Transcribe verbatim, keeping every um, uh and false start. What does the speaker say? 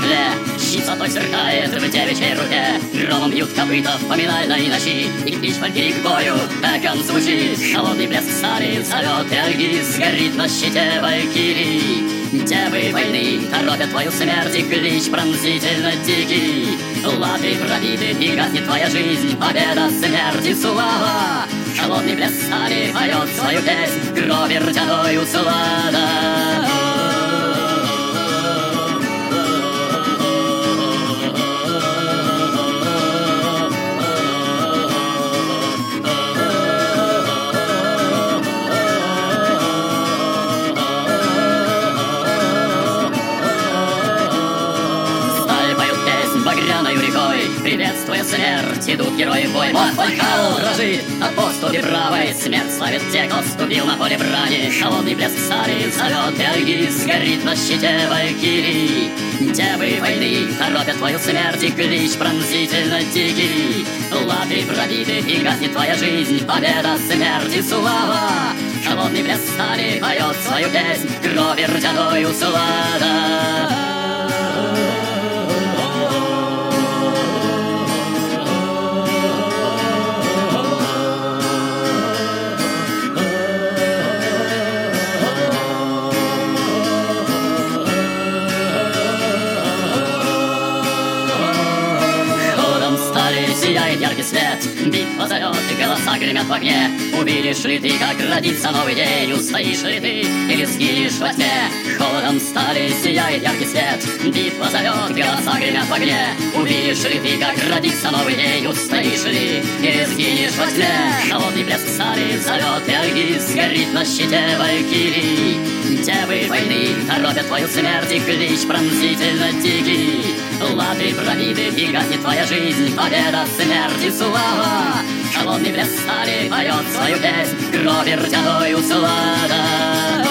седле, щит золотой сверкает в девичьей руке. Громом бьют копыта в поминальной ночи, и клич валькирий к бою так он звучит. Холодный блеск стали зовет, и Альгиз горит на щите валькирий. Девы войны торопят твою смерть, и клич пронзительно дикий. Латы пробиты, и гаснет твоя жизнь, победа, смерть и слава. Холодный блеск стали поет свою песнь, крови ртяною слада. Багряною рекой, приветствуя смерть, идут герои в бой. Вот Вальхалл дрожит от поступи правой, смерть славит тех, кто вступил на поле брани. Холодный блеск стали зовет, и Альгиз горит на щите валькирий. Девы войны торопят твою смерть, и клич пронзительно дикий. Латы пробиты, и гаснет твоя жизнь, победа, смерть и слава. Холодный блеск стали поет свою песнь, крови ртяною слада. Сияет яркий свет, битва зовет, и голоса гремят в огне. Увидишь ли ты, как родится новый день? Устоишь ли ты или сгинешь во тьме? Холодом стали сияет яркий свет, битва зовет, голоса гремят в огне. Увидишь ли ты, как родится новый день? Устоишь ли или сгинешь во тьме? Холодный блеск стали зовет, и Альгиз горит на щите валькирий. Девы войны торопят твою смерть, и клич пронзительно дикий. Латы пробиты, и гаснет твоя жизнь, победа, смерть и слава. Холодный блеск стали поет свою песнь, крови ртяною слада.